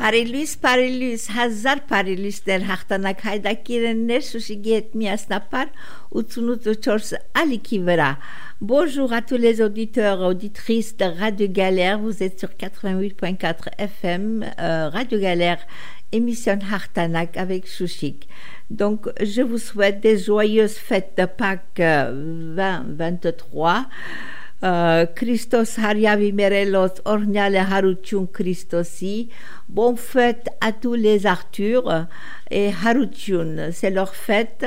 Parilus, հազար Parilus-ներ հաղթանակ հայդակիրներ Շուշիգի հետ միասնապար 88.4 ալիքի վրա. Bonjour à tous les auditeurs et auditrices de Radio Galère. Vous êtes sur 88.4 FM, Radio Galère, émission Hartanak avec Chouchik. Donc, je vous souhaite des joyeuses fêtes de Pâques 2023. Christos Hariavi Merelos Orniale Haruchun Christosi. Bonne fête à tous les Arthur et Haruchun. C'est leur fête.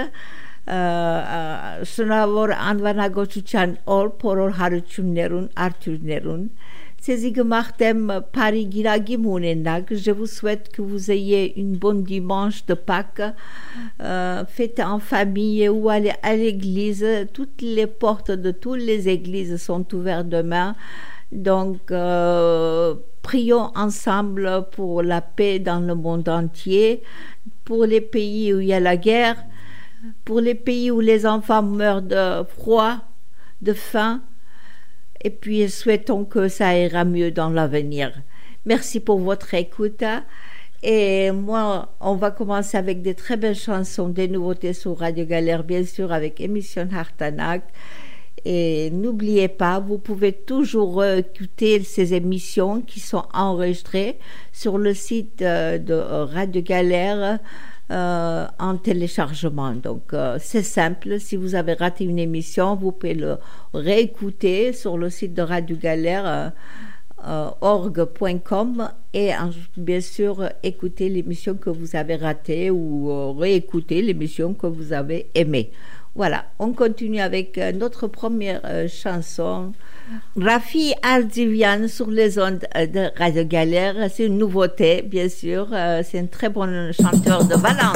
Շնորհավոր անվանագործության օր բոլոր հարություններուն Arthurներուն Ցեզի գմախտեմ Paris գիրագիմ ունենաք. Je vous souhaite que vous ayez une bonne dimanche de Pâques, fête en famille ou aller à l'église. Toutes les portes de toutes les églises sont ouvertes demain, donc prions ensemble pour la paix dans le monde entier, pour les pays où il y a la guerre, pour les pays où les enfants meurent de froid, de faim, et puis souhaitons que ça ira mieux dans l'avenir. Merci pour votre écoute. Et moi, on va commencer avec des très belles chansons, des nouveautés sur Radio Galère, bien sûr, avec émission Hartanak. Et n'oubliez pas, vous pouvez toujours écouter ces émissions qui sont enregistrées sur le site de Radio Galère, en téléchargement. Donc c'est simple, si vous avez raté une émission, vous pouvez le réécouter sur le site de Radio Galère org.com et bien sûr écouter l'émission que vous avez ratée ou réécouter l'émission que vous avez aimée. Voilà, on continue avec notre première chanson, Rafi Ardivian sur les ondes de Radio Galère. C'est une nouveauté, bien sûr. C'est un très bon chanteur de Valence.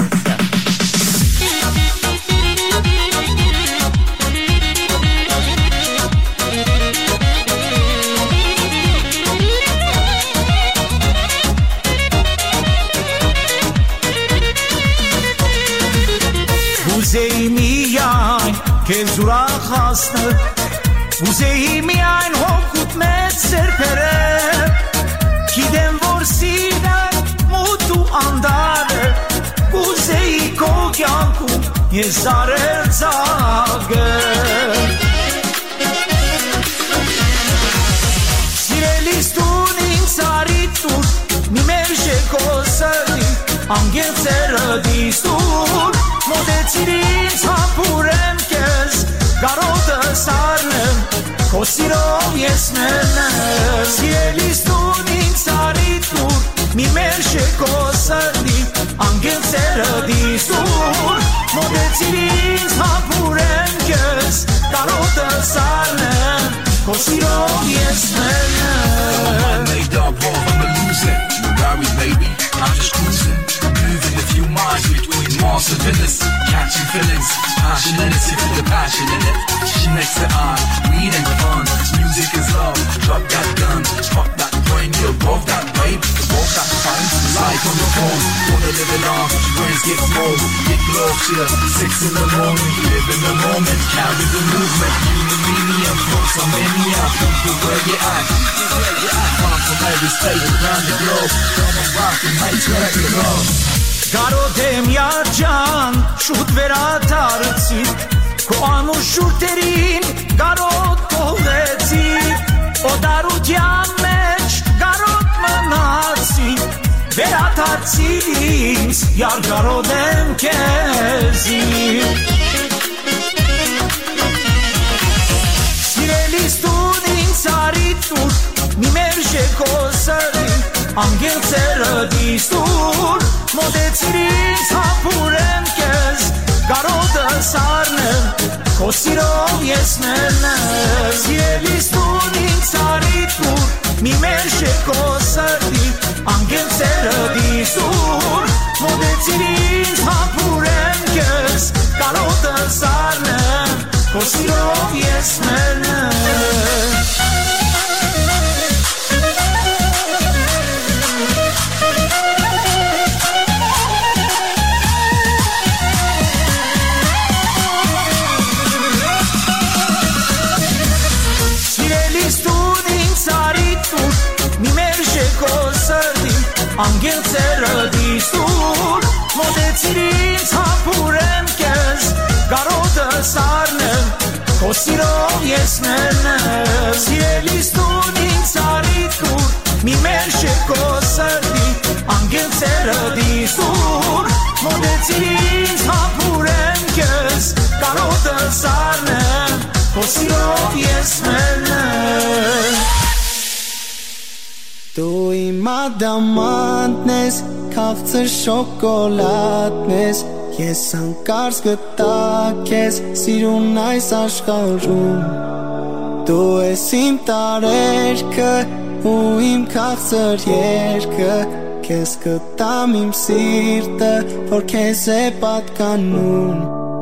Ուզեի միայն քեզ ուրախացնել, ուզեի միայն հոգուտ մեծ սերբերել, գիտեմ որ սիրտն մութ ու անդար է, ուզեի քո կյանքում ես արել ծաղր, սիրելիս տուն ինձ արիտ տուր, մի մերժե քո սրտի, անգեցերը դիստուր, մոտեցիր ինձ հապուրեմ կեզ, կարոտը սարնեմ, քո սիրով ես մենեմ, սիրելիս տուն ինձ արիտ տուր, մի մերժե քո սրտի, անգեցերը դիստուր, մոտեցիր ինձ հապուրեմ կեզ, կարոտը սարնեմ, քո սիրով ես մենեմ. I'm just cruising, moving a few miles between Mars and Venus, catching feelings, passionality for the passion in it. She makes it on, weed and fun, music is love, drop that gun, fuck that brain, you're above that babe, above that fine, life on your phone, wanna live it on, brains get cold, get low till 6 in the morning, live in the moment, carry the movement, Uniminium, folks on many out, come to where you at, come from every state around the globe, come and rock and Կարոդեմ յաջան շուտ վերադարձի Քո անուշ շուրտերին կարոտ կողեցի Օդարության մեջ կարոտ մնացի Վերադարձի ինձ յար կարոդեմ կեզի Սիրելիս տուն ինձ արիտ տուր մի մերժե քո սրտի Անգեցերը դիստուր, մոտեցիր ինձ հապուրեմ կեզ, կարոտը սարնեմ, քո սիրով ես մենեմ, սիրելիս տուն ինձ արիտ տուր, մի մերժե քո սրտի, անգեցերը դիստուր, մոտեցիր ինձ հապուրեմ կեզ, կարոտը սարնեմ, քո սիրով ես մենեմ. անգելցերը դիսուր մոտեցիր ինձ հապուրեմ կեզ կարոտը սարնեմ քո սիրով ես մերնեմ սիրելիս տուն ինձ արիտ կուր մի մերշ է քո սրտի անգելցերը դիսուր մոտեցիր ինձ հապուրեմ կեզ կարոտը սարնեմ քո սիրով ես մերնեմ Դու իմ ադամանտն ես, քաղցր շոկոլադն ես Ես անկարծ գտա քեզ, սիրուն այս աշխարհում Դու ես իմ տարերքը ու իմ քաղցր երգը Քեզ գտամ իմ սիրտը, որ քեզ է պատկանում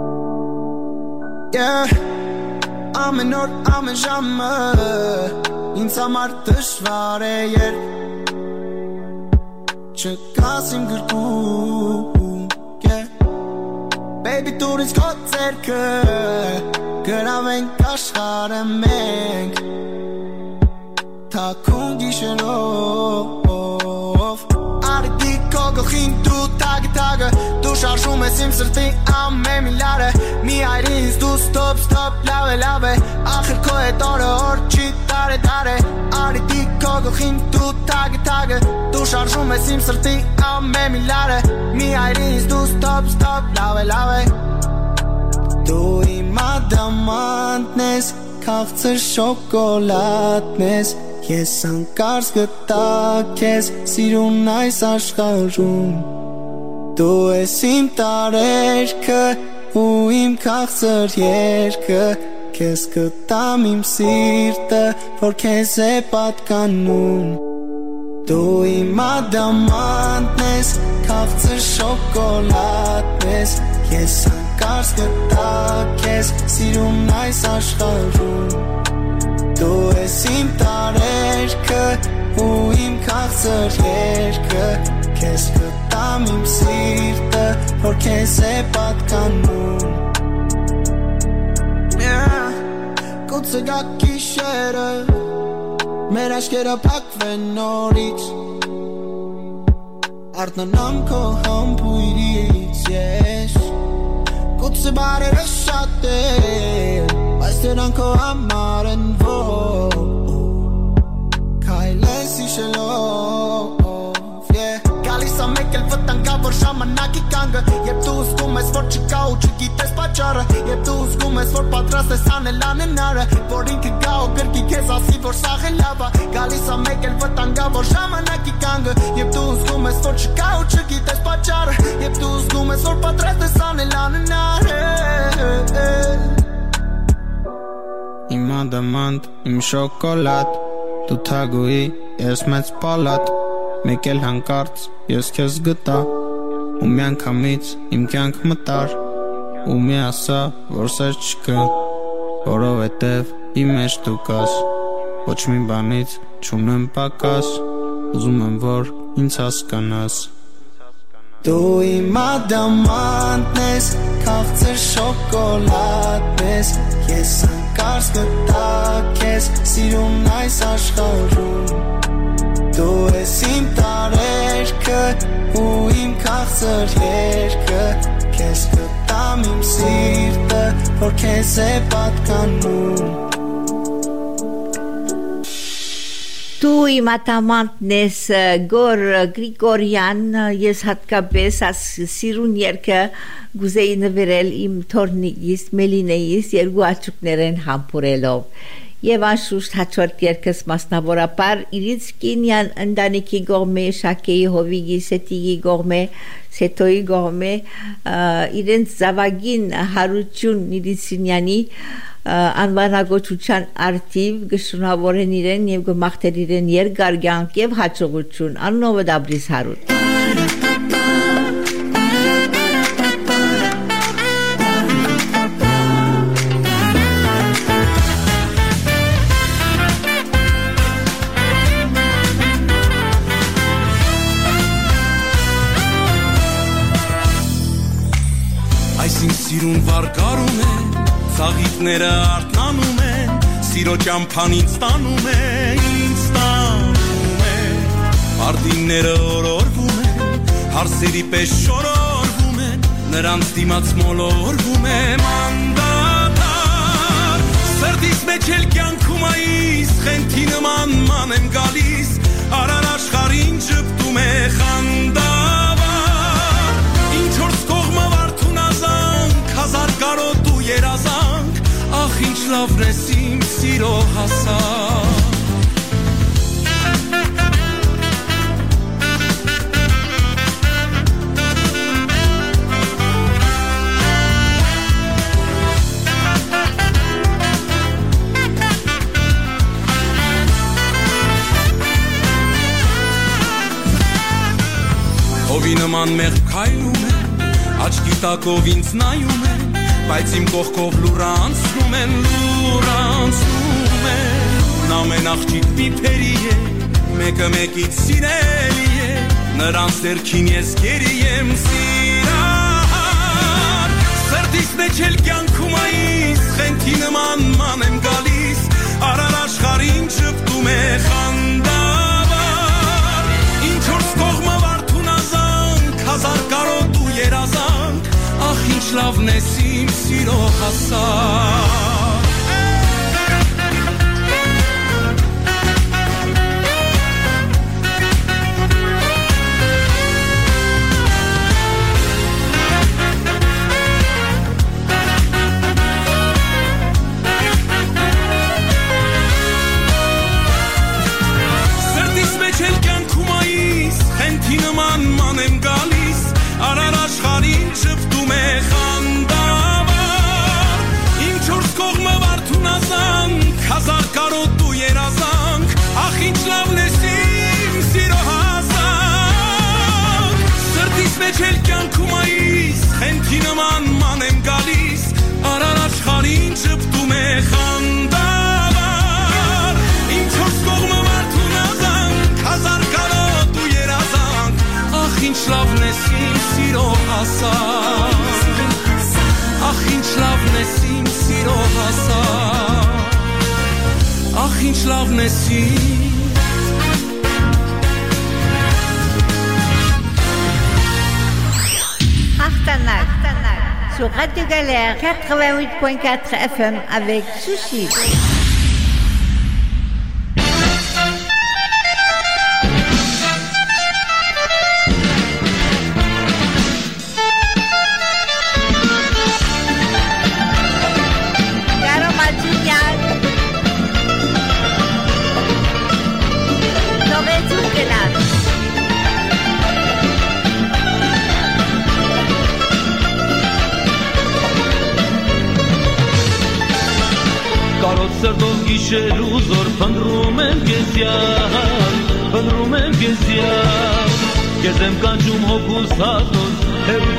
Ամեն օր, ամեն ժամը Ինձ համար դժվար է երբ Չկաս իմ գրկում Baby դուր ինձ քո ձեռքը Գրավենք աշխարհը մենք Թաքուն գիշերով Արդի քո գլխին դու տագը Դու շարժում ես իմ սրտի ամեն միլարը Մի այր ինձ դու ստոպ լավ է Ախր քո հետ օրը օր չի տարե Արդի քո գլխին դու տագը Դու շարժում ես իմ սրտի ամեն միլարը Մի այր ինձ դու ստոպ լավ է Դու իմ ադամանտն ես Քաղցր շոկոլադն ես Ես անկարծ գտա քեզ Սիրուն այս աշխարհում Դու ես իմ տարերքը ու իմ քաղցր երգը Քեզ գտամ իմ սիրտը որ քեզ է պատկանում Դու իմ ադամանտն ես քաղցր շոկոլադն ես Ես անկարծ գտա քեզ Սիրուն այս աշխարհում Դու ես իմ տարերքը ու իմ քաղցր երգը Քեզ գտամ իմ սիրտը, որ քեզ է պատկանում Գուցե գա գիշերը, մեր աչքերը փակվեն նորից Արթնանամ քո համբույրից, ես Գուցե բարերը շատ են, բայց դրանք քո համար են Քայլես իշելով Գալիս ամեկ էլ վտանգավոր ժամանակի կանգը Երբ դու զգում ես որ չկա ու չգիտես պատճառը Երբ դու զգում ես որ պատրաստ ես անել անհնարը Որ ինքը գա ու գրկի քեզ ասի որ սաղ է լավ է Գալիս ամեկ էլ վտանգավոր ժամանակի կանգը Երբ դու զգում ես որ չկա ու չգիտես պատճառը Երբ դու զգում ես որ պատրաստ ես անել անհնարը Իմ ադամանտ, իմ շոկոլադ Դու թագուի, ես մեծ պալատ Մեկ էլ հանկարծ ես քեզ գտա Ու մի անգամից իմ կյանք մտար Ու մի ասա, որ սեր չկա Որովհետև իմ մեջ դու կաս Ոչ մի բանից չունեմ պակաս Ուզում եմ, որ ինձ հասկանաս Դու իմ ադամանտն ես Քաղցր շոկոլադն ես Ես անկարծ գտա քեզ Սիրուն այս աշխարհում Դու ես իմ տարերքը ու իմ քաղցր երգը Քեզ գտամ իմ սիրտը, որ քեզ է պատկանում Դու իմ ադամանտն ես Գոր Գրիգորյան Ես հատկապես սիրուն երգը գուզեի նվիրել իմ թորնիկիս Մելինեիս երկու աչուկներեն համբուրելով Եվ անշուշտ հաջորդ երգս մասնավորապես իրից կինյան ընտանիքի կողմէ Շակեի Հովիգի Սետիգի կողմէ Սետոյի կողմէ իրենց զավակին Հարություն Նիրիսինյանի անվանագոչության արդիվ գշունավորեն իրեն եւ գմախտեր իրեն երկար կյանք եւ հաջողություն աննովը դաբրիս հարուտ Սիրուն վարկարում է, ծաղիկները արթնանում են, սիրո ճամփան ինձ տանում է, Արդինները օրոր Արսերի պես շորորվում են, նրանց դիմաց մոլորվում եմ անդադար Սրտիս մեջ էլ կյանքում այիս, խենթի նման ման եմ գալիս Արար աշխարհին ճպտում է խանդավար Ինչ որ կողմը վարդուն ազանք, հազար կարոտ ու երազանք Ախ ինչ լավն ես իմ սիրո հասակ Հովի նման մեղք քայլում են, աչքի տակով ինձ նայում են, բայց իմ կողքով լուր անցնում են Ամեն աղջիկ պիպերի է, մեկը մեկից սիրելի է, նրանց դերքին ես գերի եմ սիրահար Սրտիս մեջ էլ կյանքում այիս, խենթի նման ման եմ գալիս, արար աշխարհին ճպտում է խանդավար Ինչ որ կողմը վարդուն ազանք, հազար կարոտ ու երազանք, ախ ինչ լավն ես իմ սիրո հասակ ման եմ գալիս, արար աշխարհին ճպտում է խանդավար Ինչ որ կողմը վարդուն ազանք, հազար կարոտ ու երազանք, ախ ինչ լավն ես իմ սիրո հասակ Սրտիս մեջ էլ կյանքում այիս, խենթի նման ման եմ գալիս, արար աշխարհին ճպտում է խանդավար Ինչ որ կողմը վարդուն ազանք, հազար կարոտ ու երազանք Ախ ինչ լավն ես իմ սիրո հասակ Ախ ինչ լավն ես իմ սիրո հասակ Ախ ինչ լավն ես իմ Haftanak sur Radio Galère 88.4 FM avec Sushi Սրտով գիշերու զոր փնրում եմ քեզ յար Քեզ եմ կանչում հոգուս հատոց հերու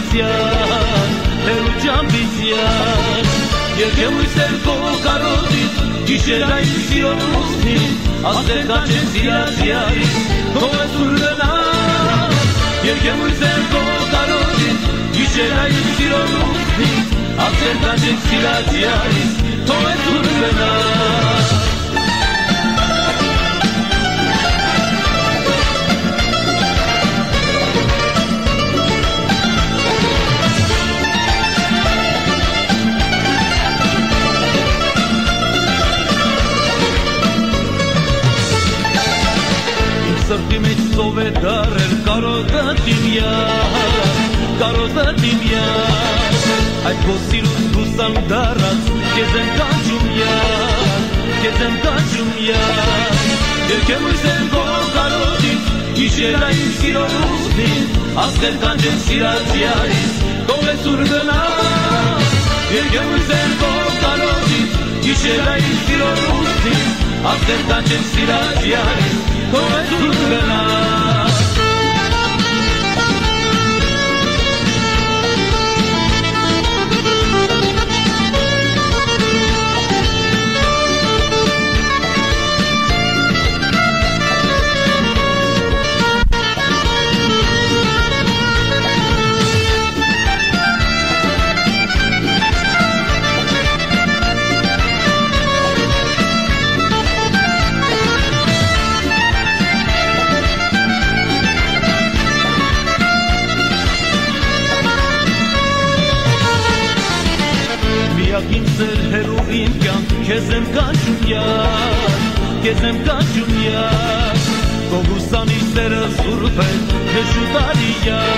ճամփից յար Եկեմ ույսեր քո կարոտից գիշերային սիրո լուսնից ասել կանչեմ սիրած յարից քո ես ուր գնաս Եկեմ ույսեր քո կարոտից գիշերային սիրո լուսնից ասել կանչեմ սիրած յարից քո ես ուր գնաս Սրտի մեջ ծով է դարել կարոտը դիմյար Այդ քո սիրուն հուսան դարած Քեզ եմ կանչում յար Եկեմ ույսեմ քո կարոտից Գիշերային սիրո լուսնից Ասել կանչեմ սիրած յարից Քո ես ուր գնաս Եկեմ ույսեմ քո կարոտից Գիշերային սիրո լուսնից Ասել կանչեմ սիրած յարից Քո ես ուր գնաս հերու իմ կյանք քեզ եմ կանչում յար քեզ եմ կանչում յար Կողուսանի սերը սուրբ է դժուտարի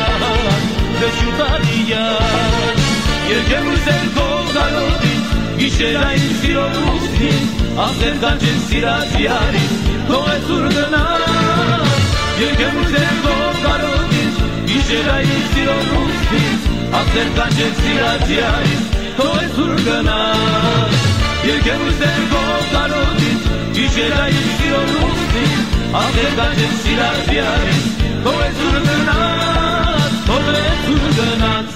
յար Երկեմ ուսել կողարոտից Գիշերային սիրոն ուսնին Ասեր կանչեն սիրած յարից Թող է ծուր գնաս Երկեմ ուսել կողարոտից Գիշերային սիրոն ուսնին Ասեր կանչեն սիրած յարից Թող է ծուր գնաս Երկեմ ուսել կողարոտից Գիշերային սիրոն ուսնին Ասեր կանչեն սիրած յարից Թող է ծուր գնաս Թող է ծուր գնաս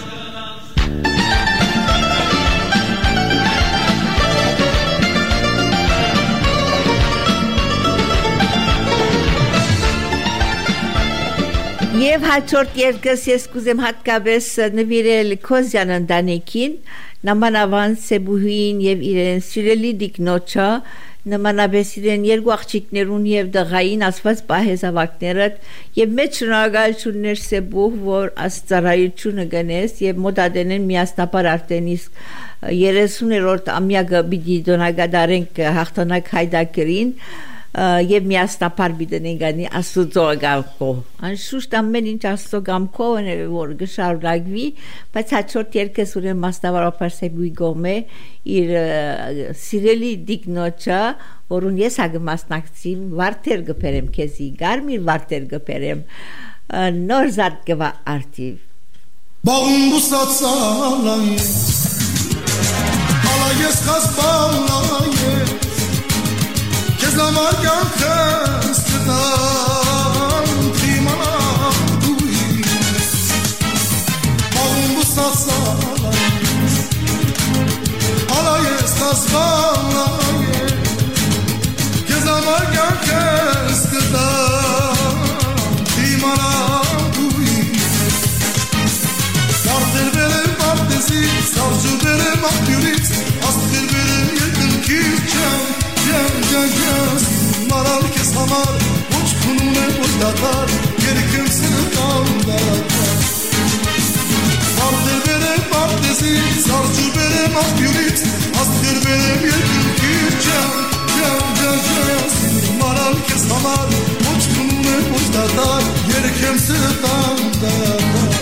Եվ հաջորդ երկս ես կուզեմ հատկապես նվիրել Քոզյան ընտանիքին, նամանավանդ Սեբուհին եւ իրեն սիրելի դիկնոջը, նմանապես իրեն երկու աղջիկներուն եւ դղային ասված պահեզավակները եւ մեծ շնորհակալություններ Սեբուհ, որ աստծարայությունը գնես եւ մոդադենեն միասնապար արդեն իսկ 30-րդ ամյակը պիտի դոնագադարենք հաղթանակ հայդակերին եւ միասնապար բիդենեգանի աստծո գամքո անշուշտ ամեն ինչ աստծո գամքո որ գշարունակվի բայց հաջորդ երկես ուրեմն մասնավորապես Սեբուի գոմե իր սիրելի դիկնոջը որուն ես հագմասնակցի վարտեր գբերեմ քեզի գարմիր վարտեր գբերեմ նոր զատ գվա արտիվ բաղում բուսացալայ ալայես խասպալայ Zaman yankas kıdan Timana duy Ağın bu satsalayız Alayız tasbalayız Zaman yankas kıdan Timana duy Sartır benim partezi Sarcı benim akyuriz Astır benim yakın kirçem Maral kes hamar Uçkunune uçlatar Geri kimsini kaldatar Sardır benim partezi Sarcı benim akyuriz Astır benim yakın kirçem Maral kes hamar Uçkunune uçlatar Geri kimsini kaldatar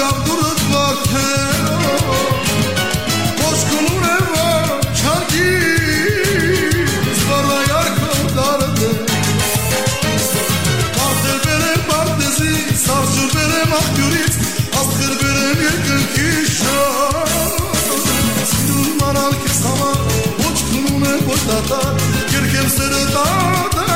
durut vakero Koşkunun eva çarki Zvarla yarkı dardı Partel bere partezi Sarcır bere mahkurit Astkır bere yekil kişan Sinun maral kesama Koşkunun eva dada Kirkem sırı dada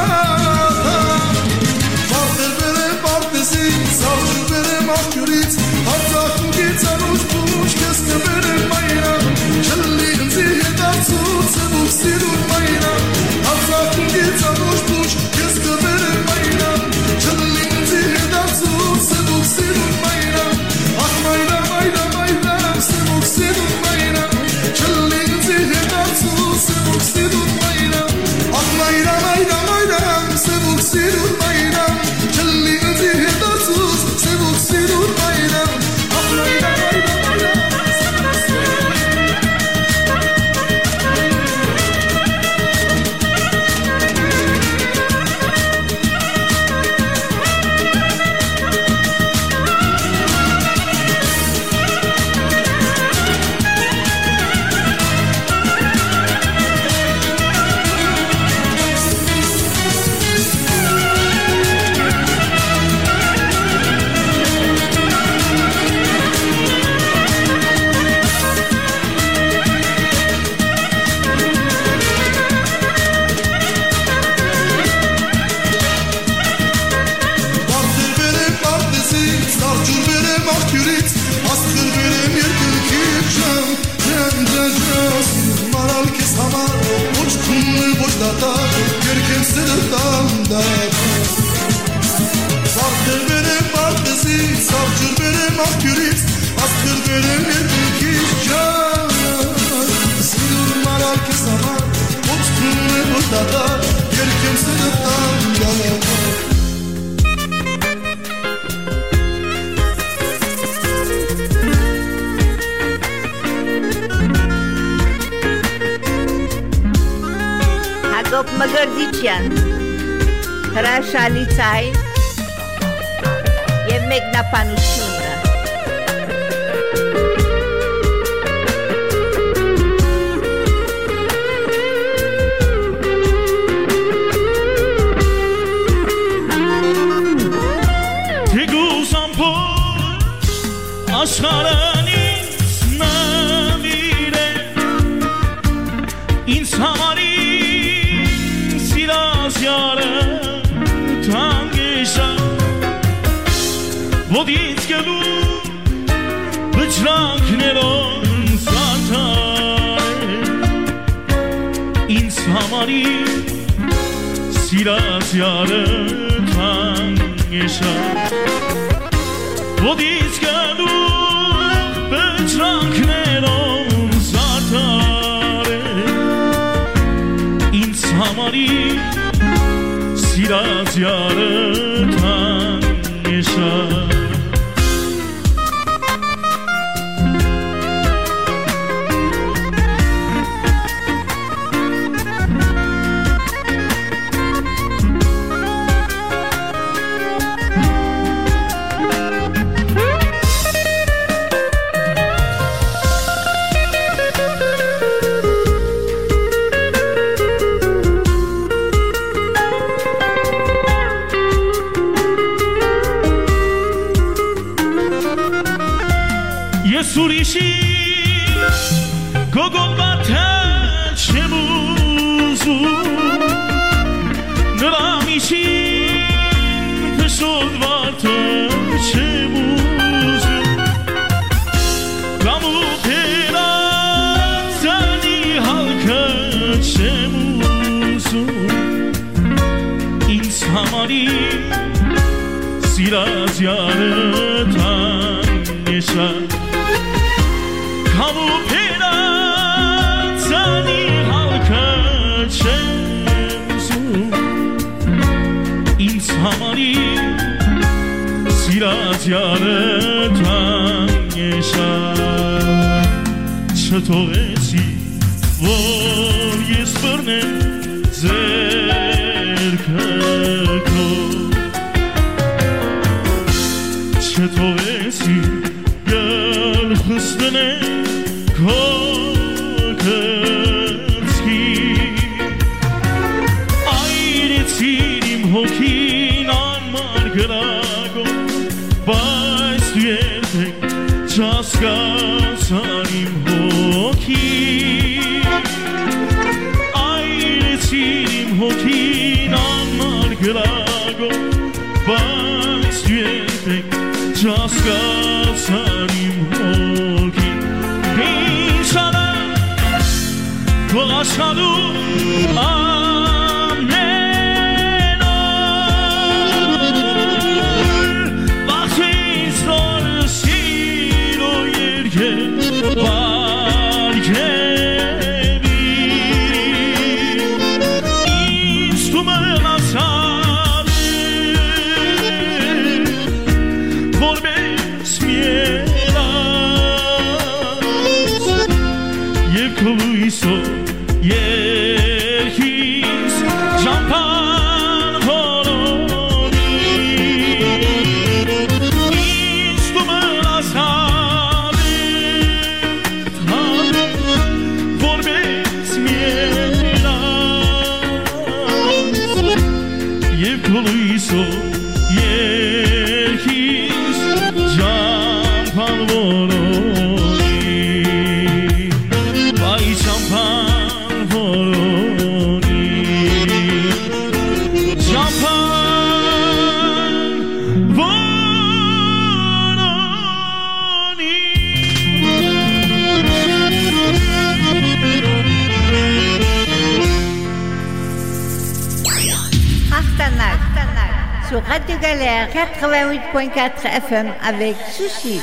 Partel bere partezi Sarcır bere mahkurit Hatta kugit anuş buluş Keske bere mayra Şelli inzihe darsu Sebuk sirun mayra Hatta kugit anuş buluş Keske bere mayra Şelli inzihe darsu Sebuk sirun mayra Ah mayra mayra mayra Sebuk sirun mayra Şelli inzihe darsu Sebuk sirun mayra Ah mayra mayra mayra Sebuk sirun mayra Şelli inzihe darsu Sebuk sirun mayra Ah mayra mayra mayra Partel bere partezi Sarcur bere mahkurit Astkır bere yekil kişan Cendecez Maral kesama Uçkunlu boşlata Görkem sırdan da Partel bere partezi Sarcur bere mahkurit Astkır bere yekil kişan Sinur maral kesama Uçkunlu boşlata Görkem sırdan da Հակոբ Մգրդիչյան հրաշալի ցայ եւ մեկնաբանությունը Թեգուս ամբողջ աշխարհանից նավիր է ինձ համարին սիրած յարը թանգեշա ոտից գելու վճրանքներոն սարդար ինձ համարին սիրած յարը թանգեշա ոտից գելու վճրանքներոն սարդար ինձ համարին սիրած յարը թանգեշա Ես ուրիշի գոգոմբաթը չեմ ուզում նրա միջին փշոդվաթը չեմ ուզում կամ ու փերացանի հալքը չեմ ուզում ինձ համարին սիրած յարը թանգեշա Kamu peratsani halka çemzum İnsamani siraz yaratan yaşar Çatovesi vor yespırnem zerkako Çatovesi fıstığını kokerski Ayretirim hokinan margrago Bajs djetek časka sarim hoki Ayretirim hokinan margrago Bajs djetek časka sarim hoki İnşallah Kolaşadu Radio Galère 88.4 FM avec Sushi.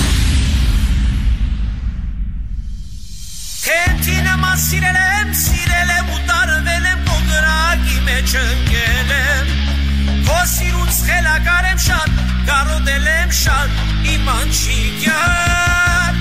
Kentinema sirelem sirelem utar velem pogragime çengelem Kosirut xelakarem şad garodelem şad iman çigar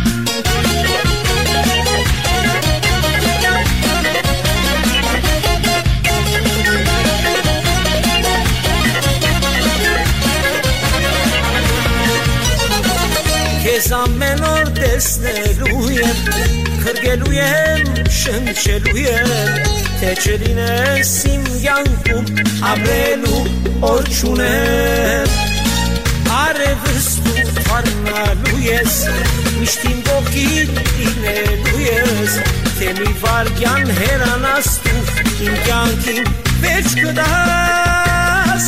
Քեզ ամեն օր տեսնելու եմ, քրկելու եմ, շնչելու եմ, թե չլինես իմ կյանքում ապրելու օր չունեմ։ Արևս դու թարմնալու ես, միշտ իմ կողքին լինելու ես, թե մի վայրկյան հեռանաս դու իմ կյանքին վերջ կտաս։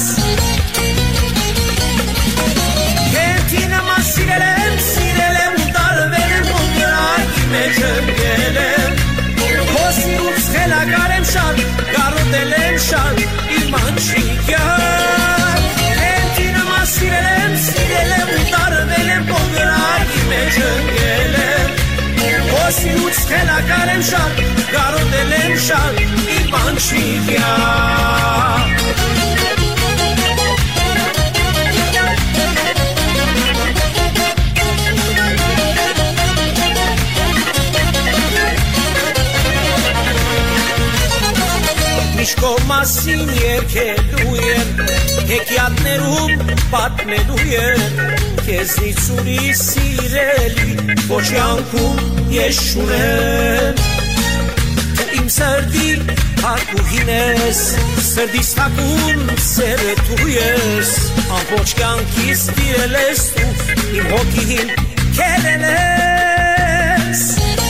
Քեզ սիրելեմ, սիրելեմ ու տարվելեմ ու գրակի մեջ ընկելեմ Քո սիրուց խելակար եմ շատ, գարոտել եմ շատ, իման չի կյան Քեզ սիրելեմ, սիրելեմ ու տարվելեմ ու գրակի մեջ ընկելեմ Քո սիրուց խելակար եմ շատ, գարոտել եմ շատ, իման չի կյան Միշկո մասին երկելու եմ, հեկյատներում պատմելու եմ, քեզնից ուրիշ սիրելի, ոչ յանքում ես շունեմ, դու իմ սրտի հարկուհին ես, սրտիս թակուն սերը դու ես, ամբողջ կյանքիս տիրել ես դու, իմ հոգին քերել ես,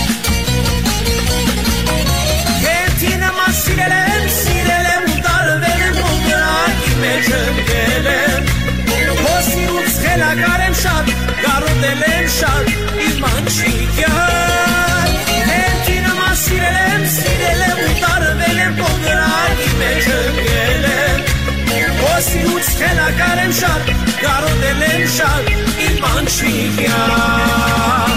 քեզինը սիրելեմ, սիրելեմ ու տարվելեմ ու գրակի մեջ ընկելեմ Քո սիրուց խելակար եմ շատ, գարոտել եմ շատ, իման չի կյան Քեզինը սիրելեմ, սիրելեմ ու տարվելեմ ու գրակի մեջ ընկելեմ Քո սիրուց խելակար եմ շատ, գարոտել եմ շատ, իման չի կյան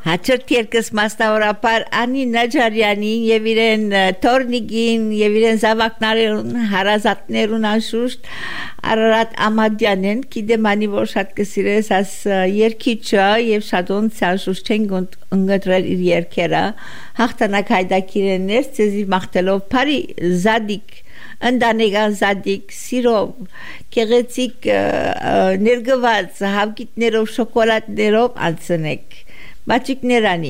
Հաջորդ երկս մասնավորապես Անի Նաջարյանին եւ իրեն Թորնիգին եւ իրեն զավակներուն հարազատներուն անշուշտ Արարատ Ամադյանեն գիտեմանի որ շատ կսիրես աս երկիչը եւ շատոն ցանշուշտ չեն ընկտրել իր երկերը հաղթանակ հայդակիրներ ցեզի մաղթելով բարի զադիկ ընդանեկան զադիկ սիրով գեղեցիկ ներգված հավգիտներով շոկոլադներով անցնեք Բաչիկներանի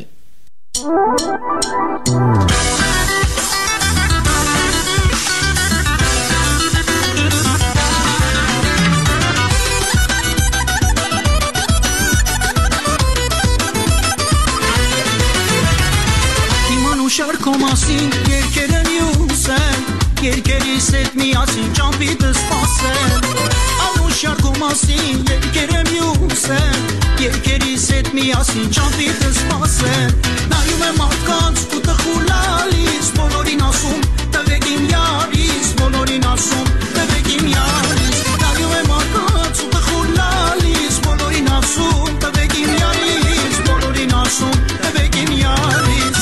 Իմանու շարքո մասին երկեր եմ յուսել Երկերիս հետ միասին ճամպիտը սպասել Անու շարքո մասին երկեր եմ յուսել Երկերիս հետ միասին ճամպիտը սպասել Նայում եմ մարդկանց ու տխուլալիս Բոլորին ասում տվեք իմ յարիս Բոլորին ասում տվեք իմ յարիս Նայում եմ մարդկանց ու տխուլալիս Բոլորին ասում տվեք իմ յարիս Բոլորին ասում տվեք իմ յարիս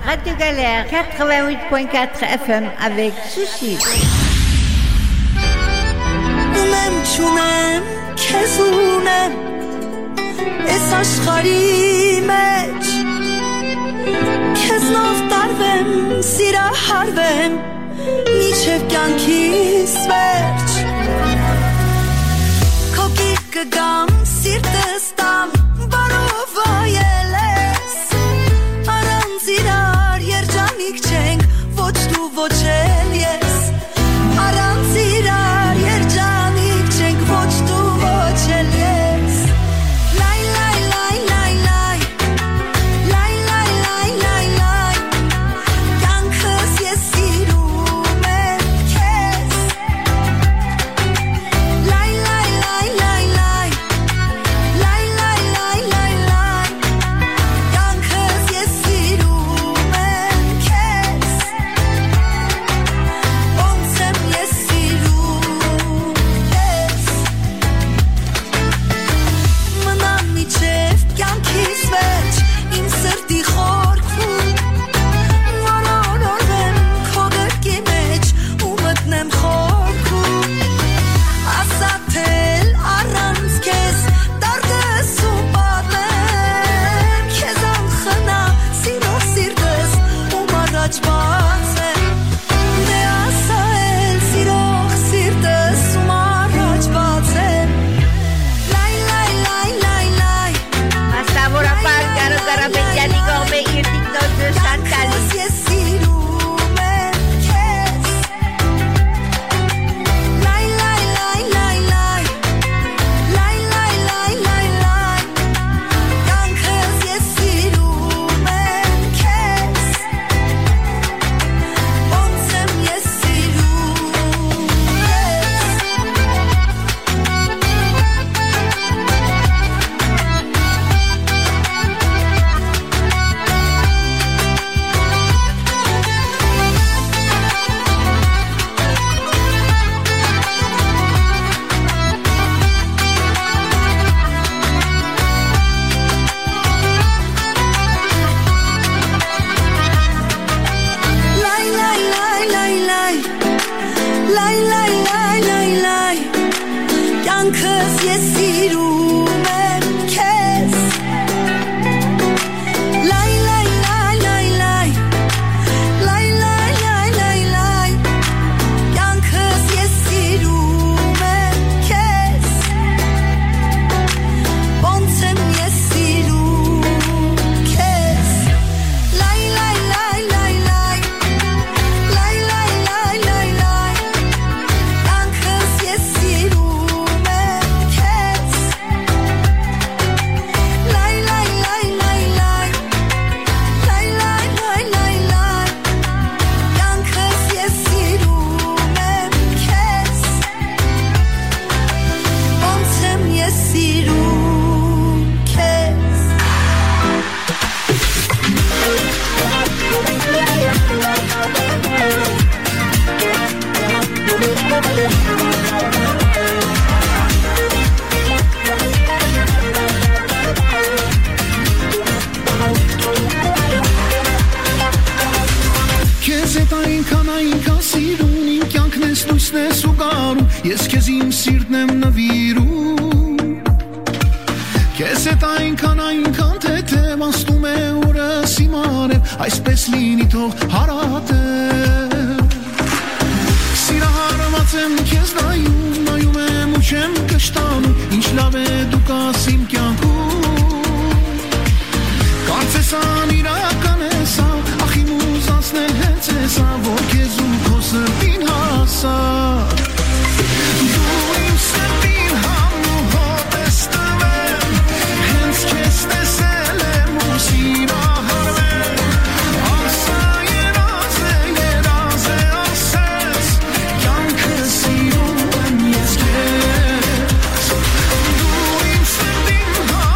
Radio Galère 88.4 FM avec Sushi. Ունեմ չունեմ, քեզ ունեմ, ես աշխարհի մեջ, քեզնով տարվեմ, սիրահարվեմ, մինչև կյանքիս վերջ, քո գիրկը գամ, սիրտս տամ, բարով այել ես, առանց իրար երջանիկ չենք, ոչ դու ոչ էլ ես, առանց իրար երջանիկ չենք, ոչ դու ոչ էլ ես, լայ լայ լայ լայ լայ, լայ լայ լայ լայ լայ, կյանքս ես սիրում եմ քեզ, լայ լայ լայ լայ լայ, լայ լայ լայ լայ լայ, կյանքս ես սիրում եմ քեզ, ոնց եմ ես սիրում քեզ, մնամ միջև կյանքիս վերջ, իմ սրտի խորքում, որորորվեմ քո գրկի մեջ ու մտնեմ խորքում, ասա թե էլ առանց քեզ դարձ ու պատեմ, քեզ անխնա սիրող սիրտս ում առաջ բացեմ, դե ասա էլ սիրող սիրտս ում առաջ բացեմ, լայ լայ լայ լայ լայ, Մասնավորապես Գարո Ղարաբեկյանի կողմէ իր տիկնոջը Շանտալի կյանքս ես սիրում եմ քեզ, լայ լայ լայ լայ լայ, լայ լայ լայ լայ լայ, կյանքս ես սիրում եմ քեզ, ոնց եմ ես սիրում Լայ լայ լայ լայ լայ, լայ լայ լայ լայ լայ, կյանքս ես սիրում եմ քեզ, լայ լայ լայ լայ լայ, լայ լայ լայ լայ լայ, կյանքս ես սիրում եմ քեզ, ոնց եմ ես սիրում քեզ, լայ լայ լայ լայ լայ, լայ լայ լայ լայ լայ, կյանքս ես սիրում եմ քեզ, լայ լայ լայ լայ լայ, լայ լայ լայ լայ լայ, կյանքս ես սիրում եմ քեզ, ոնց եմ ես սիրում քեզ. Քեզ հետ այնքան սիրուն, իմ կյանքն ես լույսն ես ու գարում, ես քեզ իմ սիրտն եմ նվիրում, քեզ հետ այնքան թեթև անցնում է օրս իմ արև, այսպես լինի թող հարատև, սիրահարված եմ քեզ նայում եմ ու չեմ կշտանում, ինչ լավ է դու կաս իմ կյանքում, կարծես անիրական ես, ախ իմ ուզածն էլ հենց ես, որ քեզ ու քո սրտին հասա, դու իմ սրտին համու հոտ ես տվել, հենց քեզ տեսել եմ ու սիրահարվել, ասա երազ է ասես, կյանքս սիրում եմ ես քեզ, դու իմ սրտին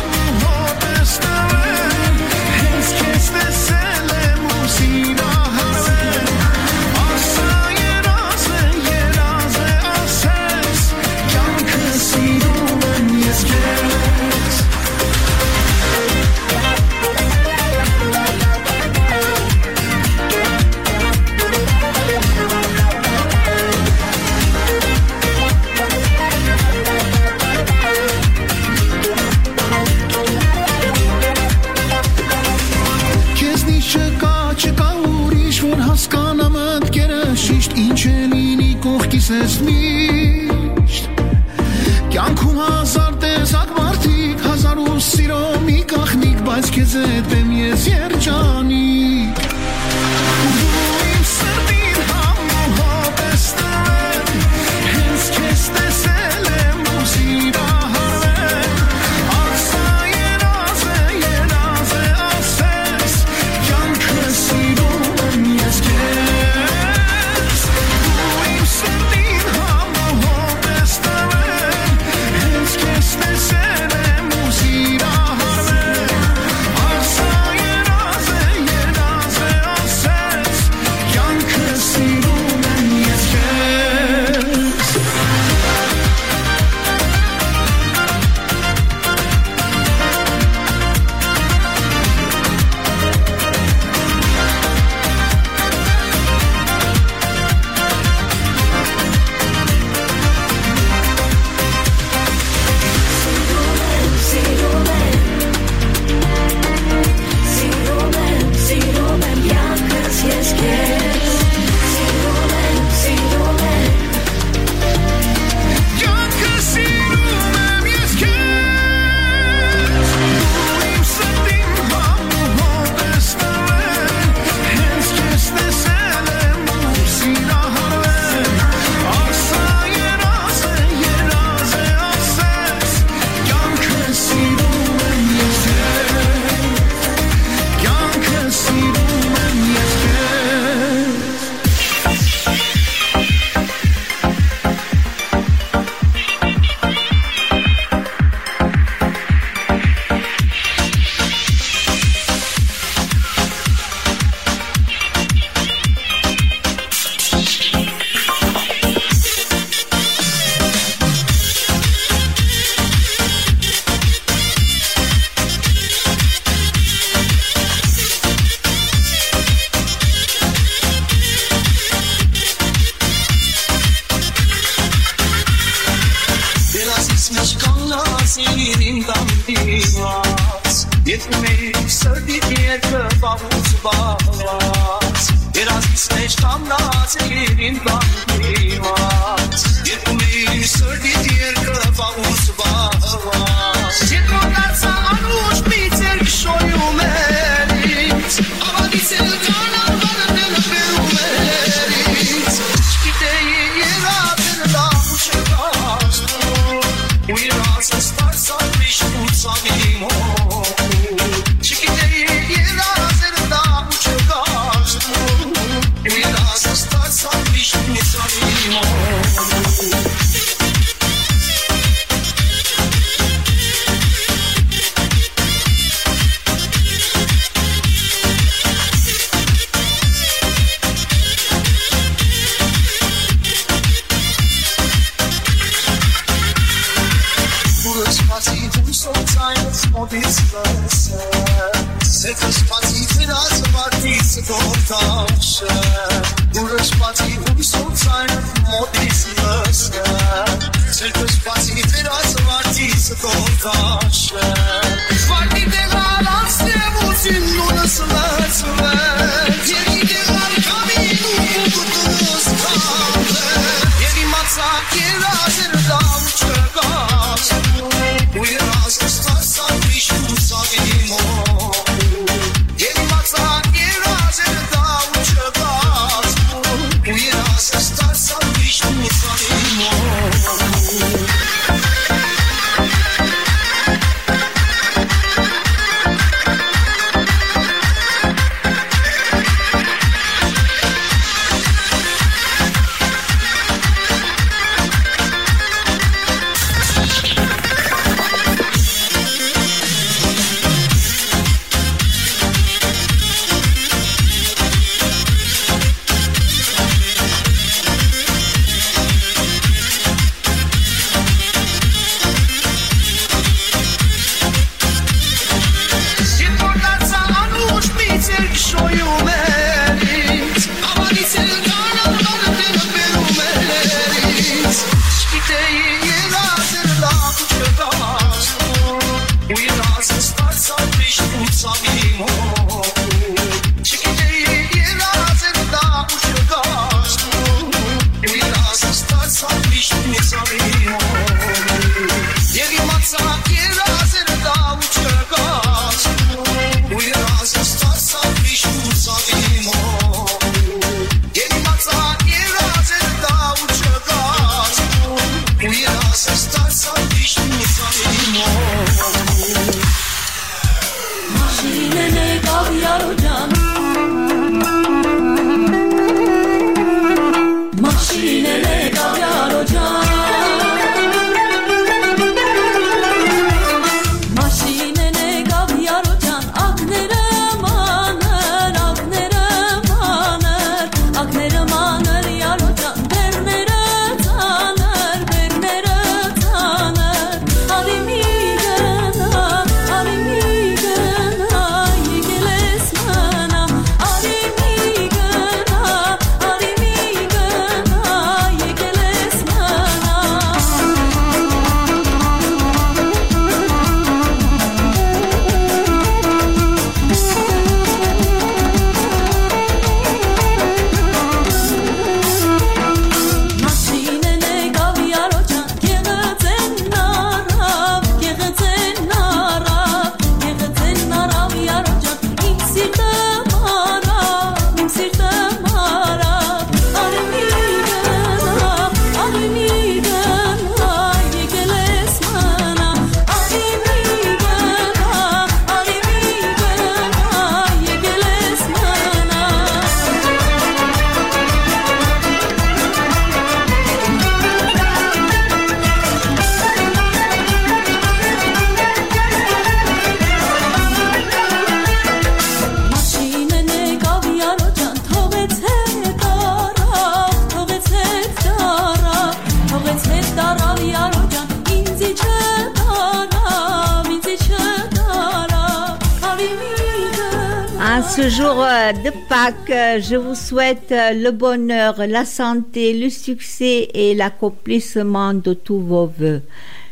ce jour de Pâques, je vous souhaite le bonheur, la santé, le succès et l'accomplissement de tous vos vœux.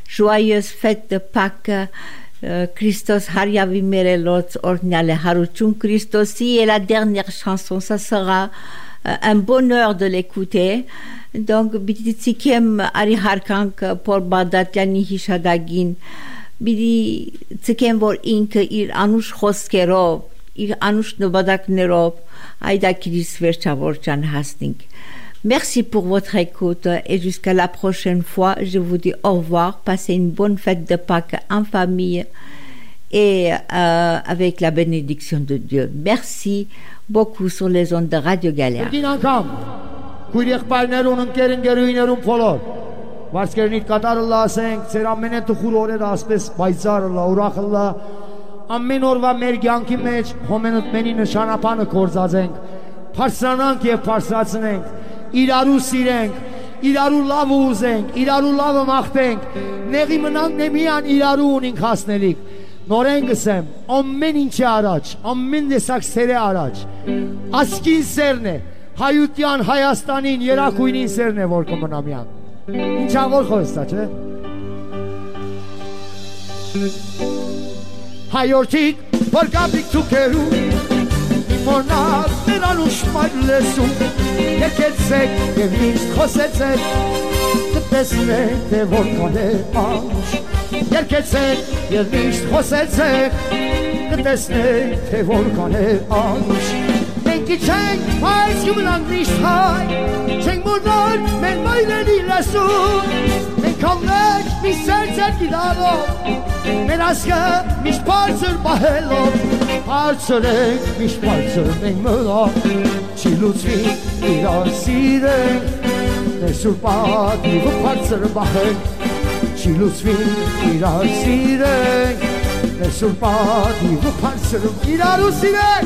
Joyeuse fête de Pâques. Christos Haryavi Merelots Orniale Haruchun Christosi. Et la dernière chanson, ça sera un bonheur de l'écouter. Donc, Bititsikem Ariharkank pour Bagdatiani Hishadagin. Bititsikem vor Inke ir Anush Hoskerov, ir Anush Nobadaknerov, Aïda Kiris Verchavorchan Hastink. Merci pour votre écoute et jusqu'à la prochaine fois. Je vous dis au revoir. Passez une bonne fête de Pâques en famille et avec la bénédiction de Dieu. Merci beaucoup sur les ondes de Radio Galère. Իրարու սիրենք, իրարու լավ ուզենք, իրարու լավը մաղթենք, նեղի մնանք նեմիան իրարու ունենք հասնելիք, նորեն գսեմ, ամեն ինչի առաջ, ամեն դեսակ սերը առաջ, ասկին սերն է, հայության, Հայաստանին, երակույնին սերն է, որ կմնամյան, ինչա որ խոստա, չէ? Հայորդիկ, որ կապիկ թուքերու, Մորնալ նրանուշ մայր լեսում Երկեցեք և միշտ խոսեցեք Կտեսնեք թե որքան է անուշ Երկեցեք և միշտ խոսեցեք Կտեսնեք թե որքան է անուշ Մենք իչենք, այս կմնանք միշտ հայ Չենք մորնալ մեր մայրերի լեսում Մենք համնեք միշտ սերձեր գիտալով Մեր ասկը միշտ բարձր պահելով Բարձր ենք, միշտ բարձր մենք մնալ Չի լուծվի իրար սիրենք Մեր սուր պատիվը բարձր բահենք Չի լուծվի իրար սիրենք Մեր սուր պատիվը բարձր իրար ու սիրենք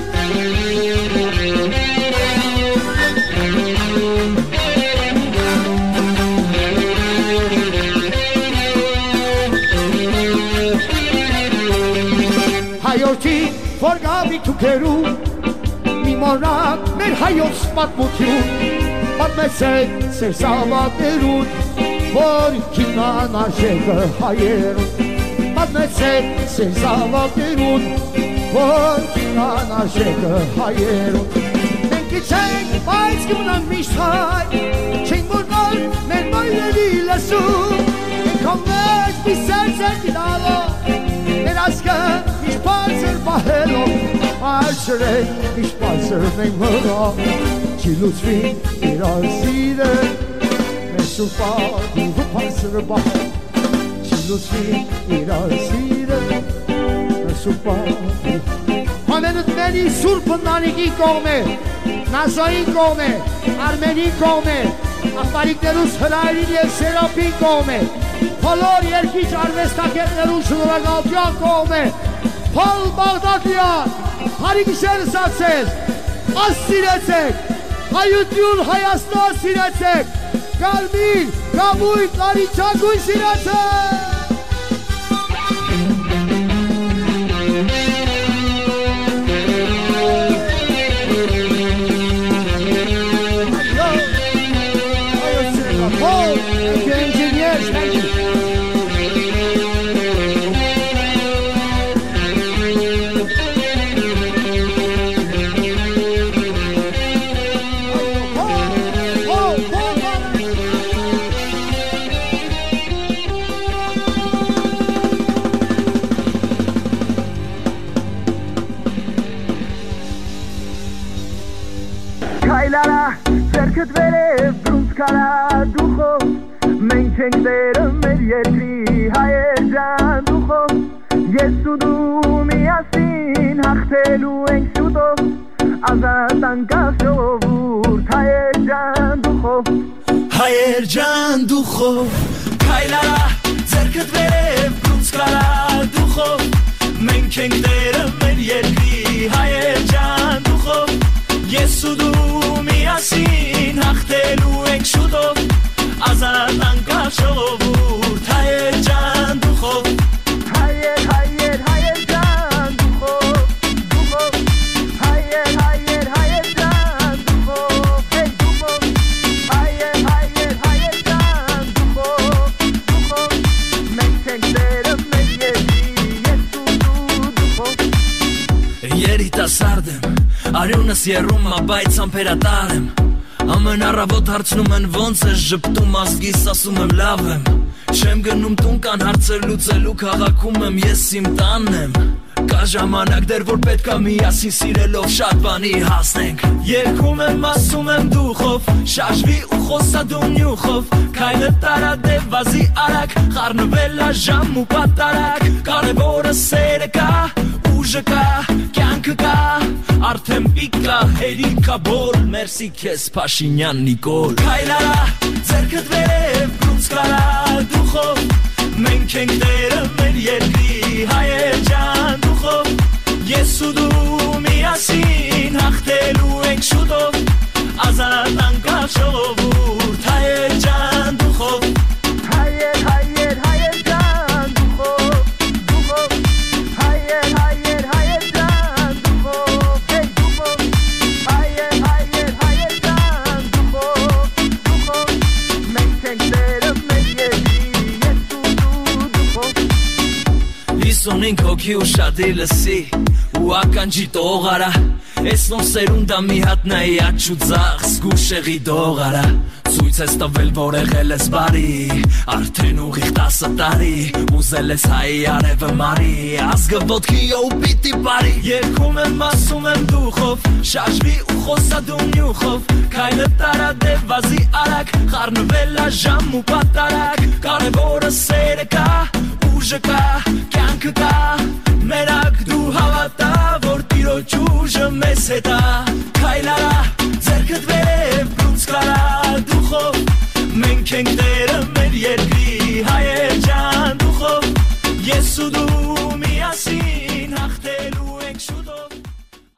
Հայորդի որ գավի թուքերու մի մորնակ մեր հայոց պատմություն պատմեցեք սեր սավատներուն որ քինան արժեքը հայերուն պատմեցեք սեր սավատներուն որ քինան արժեքը հայերուն մենք իչենք բայց կմնանք միշտ հայ չենք մորնալ մեր մայրերի լսում մենք համնեք մի սերձեր գիտալով մեր ասկը միշտ բարձր պահելով Բարձր ենք, միշտ բարձր մենք մնալ Չի լուծվի իրար սիրենք Մեր սուր պատիվը բարձր բահենք Չի լուծվի իրար սիրենք Մեր սուր պատիվը Համենուտ մերի սուրբը նանիքի կողմ է Նազային կողմ է, Արմենի կողմ է Աղբարիկներուս հրայրին և Սերապին կողմ է Բոլոր երկիչ արվեստակետներուն շնորհակալության կողմ է Փալ Բաղդադյան Հարիգիշերը սացես, աս սիրեցեք, հայություն Հայաստան սիրեցեք, կարմիր, կամույն, կարիչագույն սիրեցեք Ձերքդ վերև դունց կարա դուխով Մենք ենք դերը մեր երկրի հայեր ջան դուխով Ես ու դու միասին հաղթելու ենք շուտով Ազատ անկախ ժողովուրդ հայեր ջան դուխով Հայեր ջան դուխով Քայլարա ձերքդ վերև դունց կարա դուխով Մենք ենք դերը մեր երկրի հայեր ջան դուխով Ես ու դու միասին հաղթելու ենք շուտով Ազատ անկախ ժողովուրդ հայեր ջան դուխով Հայեր, հայեր, հայեր ջան դուխով Դուխով Հայեր, հայեր, հայեր ջան դուխով Հեյ դուխով Հայեր, հայեր, հայեր ջան դուխով Դուխով Մենք երիտասարդ եմ, արյունս երում ա, բայց ամպերատար եմ, ամեն առավոտ հարցնում են ոնց է ժպտում ազգիս, ասում եմ լավ եմ, չեմ գնում տուն կան հարցեր լուծելու, քաղաքում եմ, ես իմ տանն եմ, կա ժամանակ դեռ որ պետքա միասին սիրելով շատ բանի հասնենք, երգում եմ, ասում եմ դուխով, շաշվի ու խոսա դու նյուխով, քայլը տարադև վազի արագ, խառնվել ա ժամ ու պատարակ, կարևորը սերը կա, ուժը կա, կյանքը կա, արդեն պիկա, հերիքա բոլ, մերսի քեզ Փաշինյան Նիկոլ, քայլարա, ձեռքդ վերև, բրունց կարա, դուխով, մենք ենք տերը մեր երկրի, հայեր ջան դուխով, ես ու դու միասին հաղթելու ենք շուտով, ազատ անկախ ժողովուրդ, հայեր ջան դուխով, հայեր, հայեր, հայեր ջան դուխով, դուխով, հայեր, հայեր, հայեր ջան դուխով, հեյ դուխով, հայեր, հայեր, հայեր ջան դուխով, դուխով, մենք ենք տերը մեր երկրի, ես ու դու դուխով, 55 հոգի ու շատի լսի ու ականջի տողարա, ես նոր սերունդա մի հատ նայի աչ ու ձախ զգուշեղի դողարա, ցույց ես տվել որ եղել ես բարի, արդեն ուղիղ 10 տարի, ուզել ես հայի արևը մարի, ազգը ոտքի ու պիտի բարի, երգում եմ, ասում եմ դուխով, շաշվի ու խոսա դու նյուխով, քայլը տարադև վազի արագ, խառնվել ա ժամ ու պատարակ, կարևորը սերը կա, ուժը կա, կյանքը կա, մերակ դու հավատա, որ տիրոջ ուժը մեզ հետ ա, քայլարա, ձեռքդ վերև, բրունց կարա, դուխով, մենք ենք տերը